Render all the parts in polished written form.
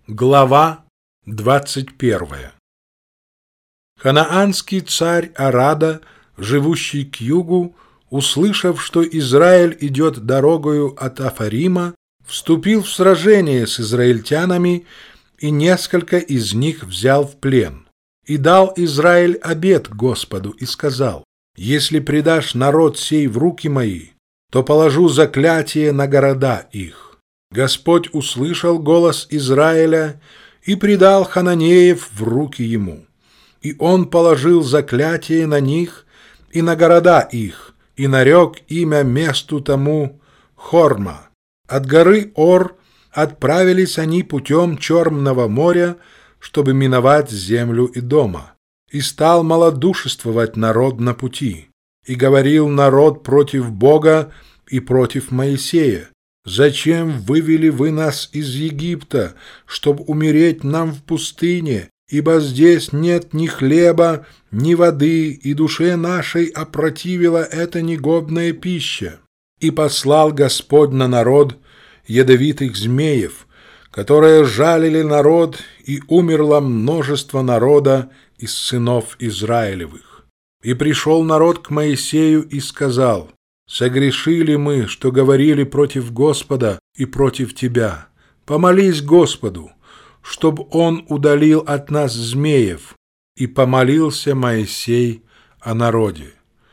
Глава 21. Ханаанский царь Арада, живущий к югу, услышав, что Израиль идет дорогою от Афарима, вступил в сражение с израильтянами и несколько из них взял в плен. И дал Израиль обет Господу и сказал: «Если предашь народ сей в руки мои, то положу заклятие на города их». Господь услышал голос Израиля и предал хананеев в руки ему. И он положил заклятие на них и на города их, и нарек имя месту тому Хорма. От горы Ор отправились они путем Черного моря, чтобы миновать землю Идома. И стал малодушествовать народ на пути. И говорил народ против Бога и против Моисея: «Зачем вывели вы нас из Египта, чтоб умереть нам в пустыне? Ибо здесь нет ни хлеба, ни воды, и душе нашей опротивила эта негодная пища». И послал Господь на народ ядовитых змеев, которые жалили народ, и умерло множество народа из сынов Израилевых. И пришел народ к Моисею и сказал: «Согрешили мы, что говорили против Господа и против тебя. Помолись Господу, чтоб Он удалил от нас змеев». И помолился Моисей о народе.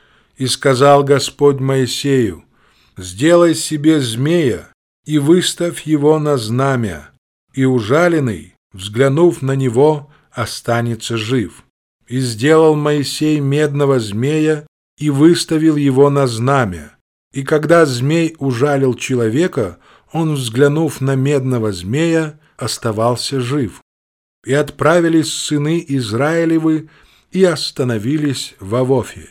И сказал Господь Моисею: «Сделай себе змея и выставь его на знамя, и ужаленный, взглянув на него, останется жив». И сделал Моисей медного змея и выставил его на знамя. И когда змей ужалил человека, он, взглянув на медного змея, оставался жив. И отправились сыны Израилевы и остановились в Авофе.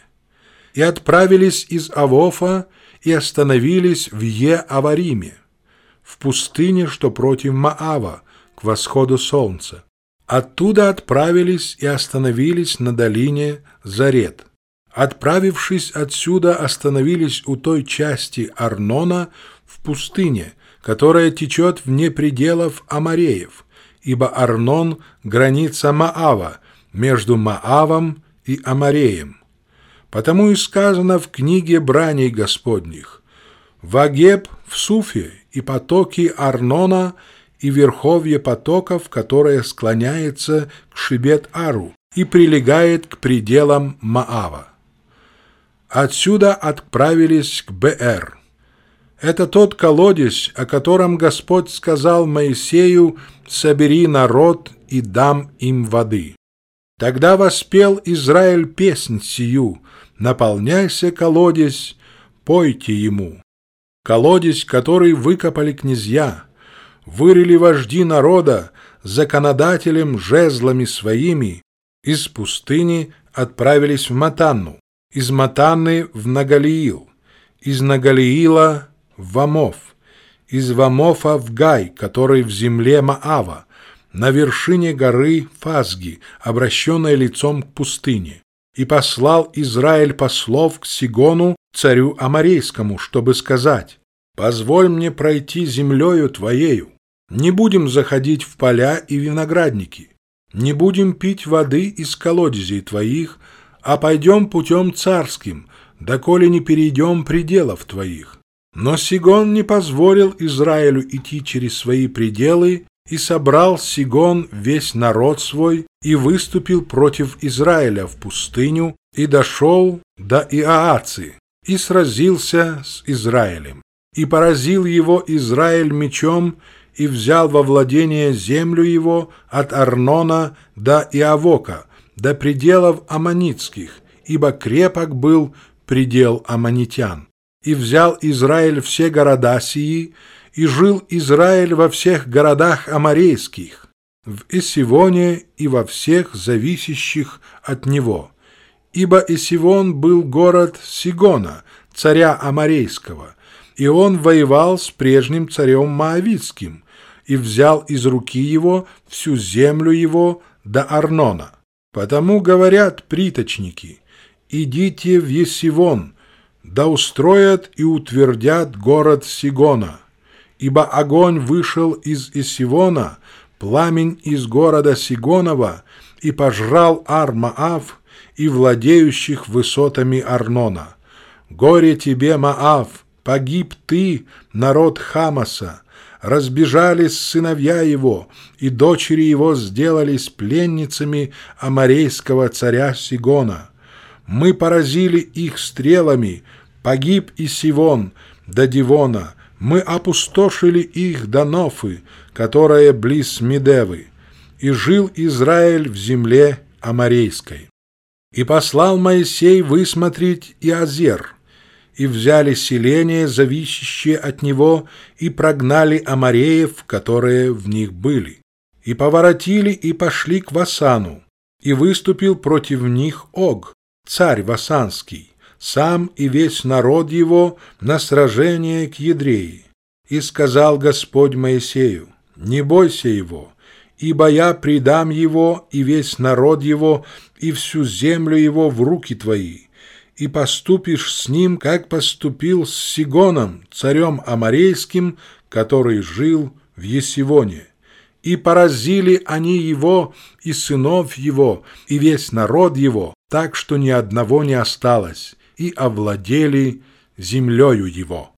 И отправились из Авофа и остановились в Е-Авариме, в пустыне, что против Моава, к восходу солнца. Оттуда отправились и остановились на долине Зарет. Отправившись отсюда, остановились у той части Арнона в пустыне, которая течет вне пределов Амореев, ибо Арнон — граница Моава, между Моавом и Амореем. Потому и сказано в книге браней Господних: «Вагеб в Суфе и потоки Арнона и верховье потоков, которое склоняется к Шибет-Ару и прилегает к пределам Моава». Отсюда отправились к Беэр. Это тот колодец, о котором Господь сказал Моисею: «Собери народ и дам им воды». Тогда воспел Израиль песнь сию: «Наполняйся, колодец, пойте ему». Колодец, который выкопали князья, вырыли вожди народа, законодателем жезлами своими, из пустыни отправились в Матанну, из Матанны в Нагалиил, из Нагалиила в Вамоф, из Вамофа в Гай, который в земле Моава, на вершине горы Фазги, обращенной лицом к пустыне. И послал Израиль послов к Сигону, царю Аморейскому, чтобы сказать: «Позволь мне пройти землею твоею. Не будем заходить в поля и виноградники, не будем пить воды из колодезей твоих, а пойдем путем царским, доколе не перейдем пределов твоих». Но Сигон не позволил Израилю идти через свои пределы, и собрал Сигон весь народ свой и выступил против Израиля в пустыню, и дошел до Иааци, и сразился с Израилем. И поразил его Израиль мечом, и взял во владение землю его от Арнона до Иавока, до пределов аммонитских, ибо крепок был предел аммонитян. И взял Израиль все города сии, и жил Израиль во всех городах аморейских, в Эсивоне и во всех зависящих от него. Ибо Эсивон был город Сигона, царя аморейского, и он воевал с прежним царем Моавитским, и взял из руки его всю землю его до Арнона. Потому говорят приточники: «Идите в Есивон, да устроят и утвердят город Сигона, ибо огонь вышел из Есивона пламень из города Сигонова и пожрал Ар-Маав и владеющих высотами Арнона. Горе тебе, Маав, погиб ты, народ Хамаса, разбежались сыновья его, и дочери его сделались пленницами аморейского царя Сигона. Мы поразили их стрелами, погиб и Сивон до Дивона, мы опустошили их до Нофы, которая близ Медевы, и жил Израиль в земле аморейской. И послал Моисей высмотреть Иазер, и взяли селения, зависящие от него, и прогнали амореев, которые в них были. И поворотили и пошли к Васану, и выступил против них Ог, царь Васанский, сам и весь народ его на сражение к Едреи. И сказал Господь Моисею: «Не бойся его, ибо я предам его и весь народ его и всю землю его в руки твои, и поступишь с ним, как поступил с Сигоном, царем аморейским, который жил в Есивоне. И поразили они его, и сынов его, и весь народ его, так что ни одного не осталось, и овладели землею его».